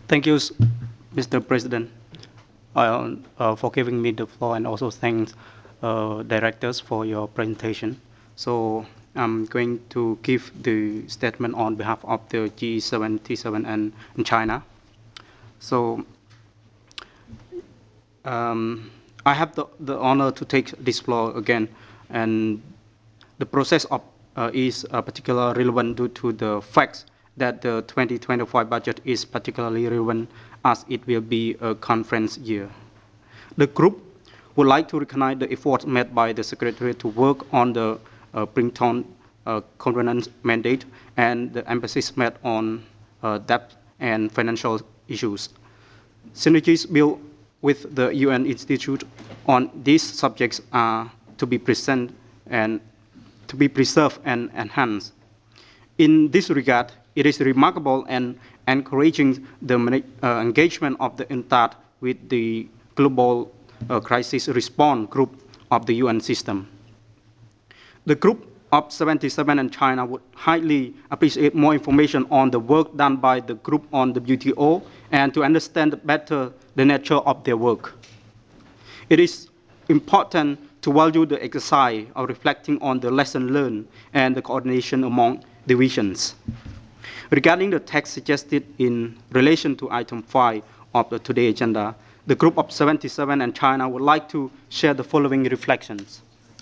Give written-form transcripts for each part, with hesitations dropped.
Thank you, Mr. President, for giving me the floor, and also thanks directors for your presentation. So I'm going to give the statement on behalf of the G77 and China. So I have the honor to take this floor again, and the process of is particularly relevant due to the fact that the 2025 budget is particularly relevant as it will be a conference year. The group would like to recognize the efforts made by the Secretariat to work on the Princeton Covenant mandate and the emphasis made on debt and financial issues. Synergies built with the UN Institute on these subjects are to be present and to be preserved and enhanced. In this regard, it is remarkable and encouraging the engagement of the UNCTAD with the Global Crisis Response Group of the UN system. The group of 77 and China would highly appreciate more information on the work done by the group on the WTO and to understand better the nature of their work. It is important to value the exercise of reflecting on the lesson learned and the coordination among divisions. Regarding the text suggested in relation to item 5 of the today agenda, the group of 77 and China would like to share the following reflections.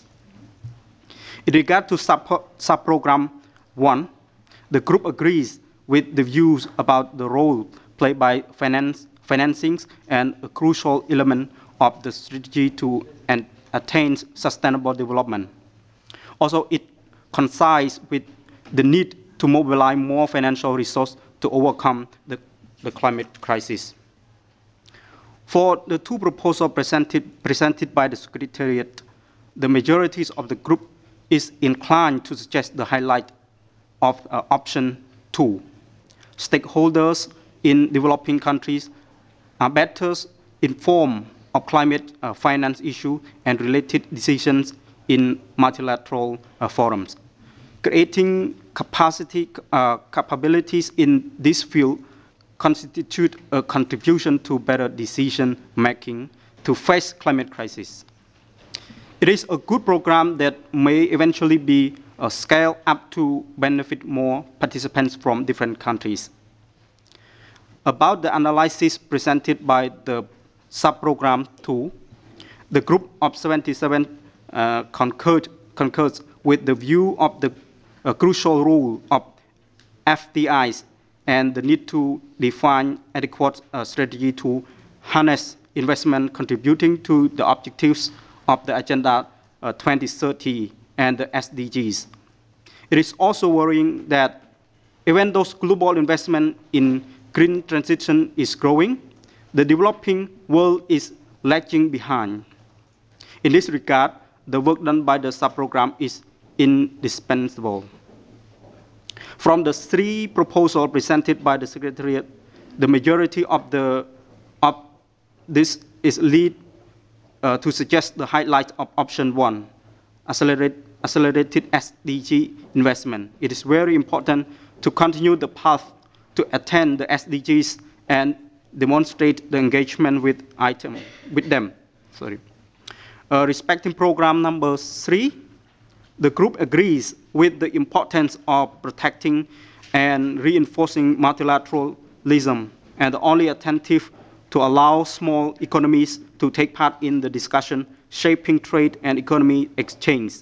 In regard to sub-program 1, the group agrees with the views about the role played by financings and a crucial element of the strategy to attain sustainable development. Also, it coincides with the need to mobilize more financial resources to overcome the climate crisis. For the two proposals presented by the Secretariat, the majority of the group is inclined to suggest the highlight of option 2. Stakeholders in developing countries are better informed of climate finance issues and related decisions in multilateral forums. Creating capabilities in this field constitute a contribution to better decision making to face climate crisis. It is a good program that may eventually be scaled up to benefit more participants from different countries. About the analysis presented by the sub-program 2, the group of 77 concurs with the view of the crucial role of FDIs and the need to define adequate strategy to harness investment contributing to the objectives of the Agenda 2030 and the SDGs. It is also worrying that even though global investment in green transition is growing, the developing world is lagging behind. In this regard, the work done by the sub-program is indispensable. From the three proposals presented by the Secretariat, the majority of this is lead to suggest the highlight of option 1, accelerated SDG investment. It is very important to continue the path to attain the SDGs and demonstrate the engagement with them. Sorry. Respecting program number 3, the group agrees with the importance of protecting and reinforcing multilateralism and only attentive to allow small economies to take part in the discussion shaping trade and economy exchange.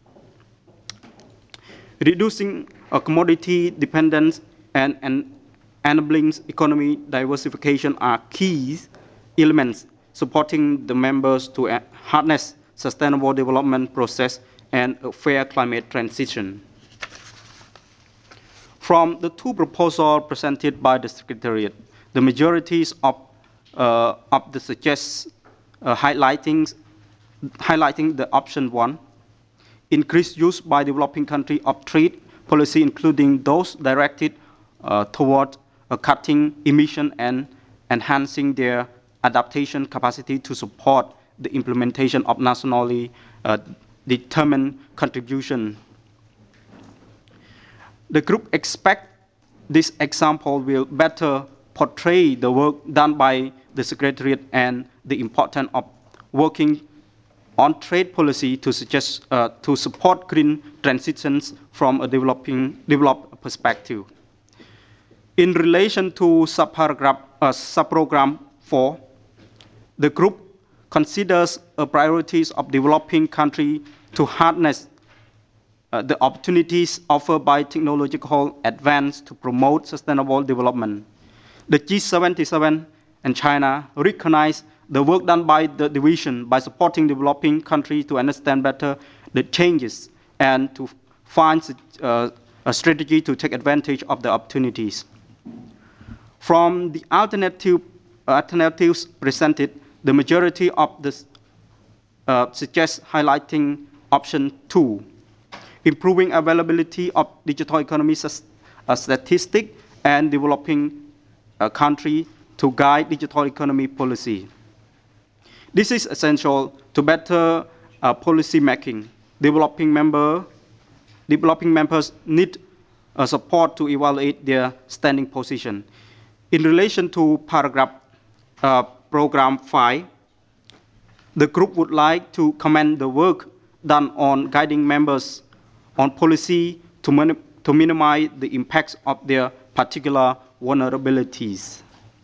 Reducing commodity dependence and enabling economy diversification are key elements supporting the members to harness sustainable development process and a fair climate transition. From the two proposals presented by the Secretariat, the majorities of the suggests highlighting the option 1, increased use by developing countries of trade policy, including those directed toward cutting emission and enhancing their adaptation capacity to support the implementation of nationally determined contribution. The group expects this example will better portray the work done by the Secretariat and the importance of working on trade policy to suggest to support green transitions from a developed perspective. In relation to subprogram 4, the group considers priorities of developing countries to harness the opportunities offered by technological advance to promote sustainable development. The G77 and China recognize the work done by the division by supporting developing countries to understand better the changes and to find a strategy to take advantage of the opportunities. From the alternatives presented, the majority of the suggest highlighting option 2, improving availability of digital economy statistics and developing a country to guide digital economy policy. This is essential to better policy making. Developing members need support to evaluate their standing position. In relation to paragraph program 5, the group would like to commend the work done on guiding members on policy to minimize the impacts of their particular vulnerabilities.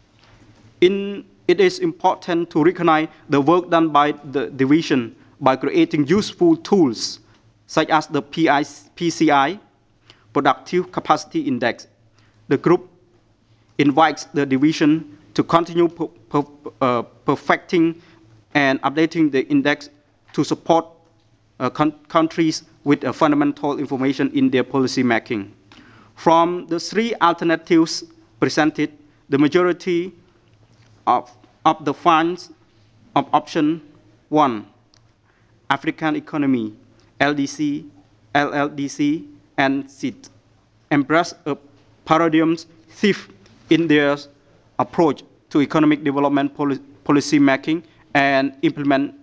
It is important to recognize the work done by the division by creating useful tools such as the PCI, Productive Capacity Index. The group invites the division to continue perfecting and updating the index to support countries with fundamental information in their policy making. From the 3 alternatives presented, the majority of the funds of option 1, African economy, LDC, LLDC, and SID, embrace a paradigm shift in their approach to economic development policy making and implement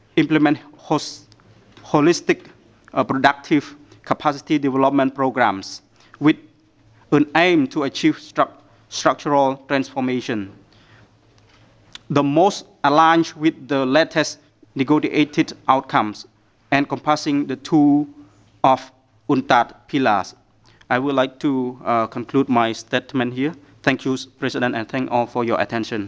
holistic productive capacity development programs with an aim to achieve structural transformation. The most aligned with the latest negotiated outcomes, encompassing the 2 of UNCTAD pillars. I would like to conclude my statement here. Thank you, President, and thank all for your attention.